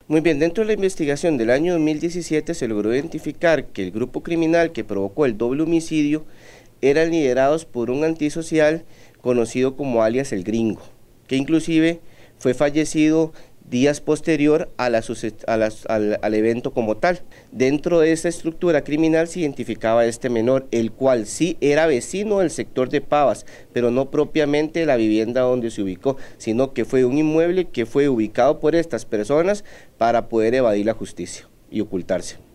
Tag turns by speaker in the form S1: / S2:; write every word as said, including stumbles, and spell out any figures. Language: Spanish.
S1: Muy bien, dentro de la investigación del año dos mil diecisiete se logró identificar que el grupo criminal que provocó el doble homicidio eran liderados por un antisocial conocido como alias El Gringo, que inclusive fue fallecido días posterior a la, a la, al, al evento como tal. Dentro de esta estructura criminal se identificaba a este menor, el cual sí era vecino del sector de Pavas, pero no propiamente la vivienda donde se ubicó, sino que fue un inmueble que fue ubicado por estas personas para poder evadir la justicia y ocultarse.